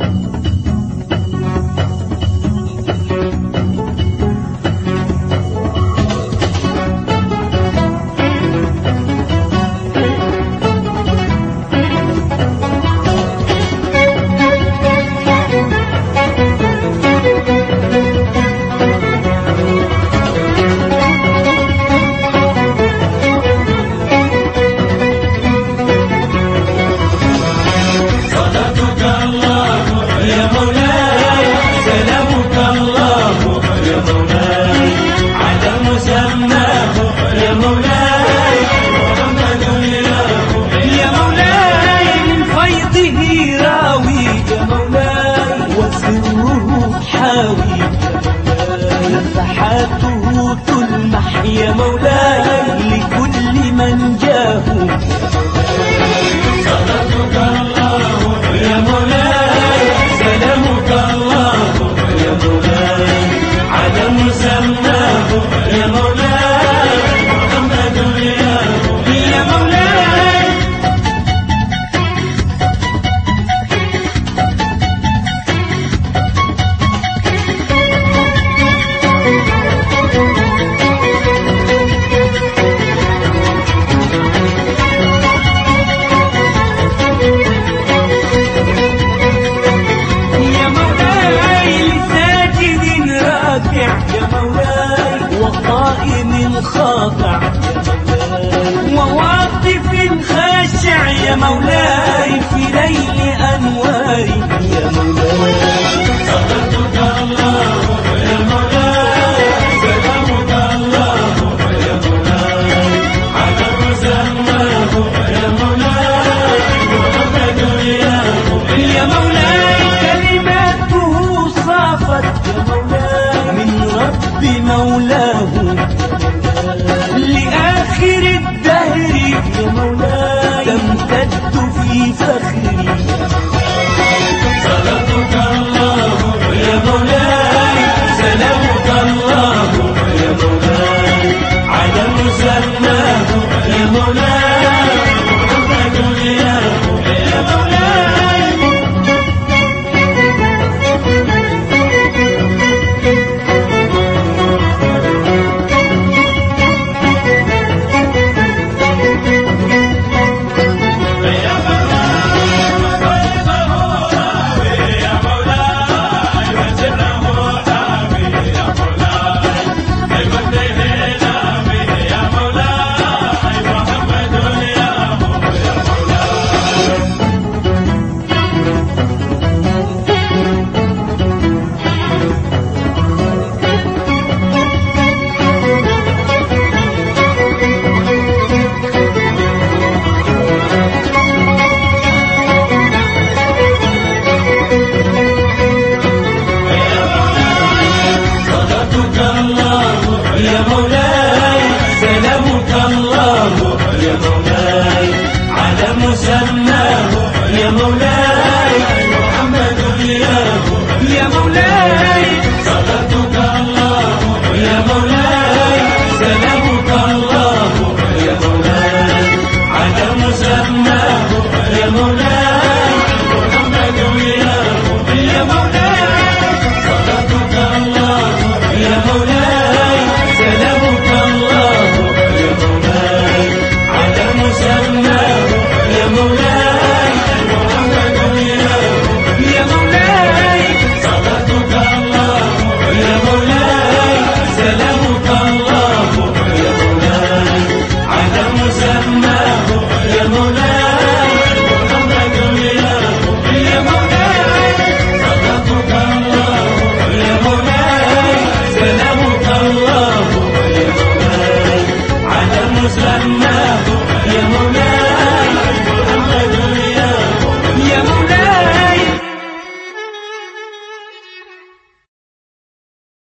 نفحاته تلمح يا مولاي لكل من جاه. صلاتك الله يا مولاي، سلامك الله يا مولاي، على مسماه يا مولاي، محمد يا مولاي. وقائم خاضع وواقف خاشع يا مولاي في ليل أنواري يا مولاي. صلاتك الله يا مولاي، سلامك الله يا مولاي، على مسماه يا مولاي، محمد يا مولاي. كلماته صافت يا مولاي من رب مولاه لآخر الدهر يا مولاي، تمتد في فخري. صلاتك الله يا مولاي، سلامك الله يا مولاي، على مسماه يا مولاي، محمد يا مولاي. يا مولاي، سلامك الله يا مولاي، على مسماه يا مولاي، محمد يا مولاي. صلاتك الله يا مولاي، سلامك الله يا مولاي، على مسماه يا مولاي، محمد يا مولاي. صلاتك الله يا مولاي، سلامك الله يا مولاي، على مسماه يا مولاي، محمد يا مولاي. صلاتك الله يا مولاي، سلامك الله يا مولاي، على مسماه يا مولاي، محمد يا مولاي. صلاتك الله يا مولاي، سلامك الله يا مولاي، على مسماه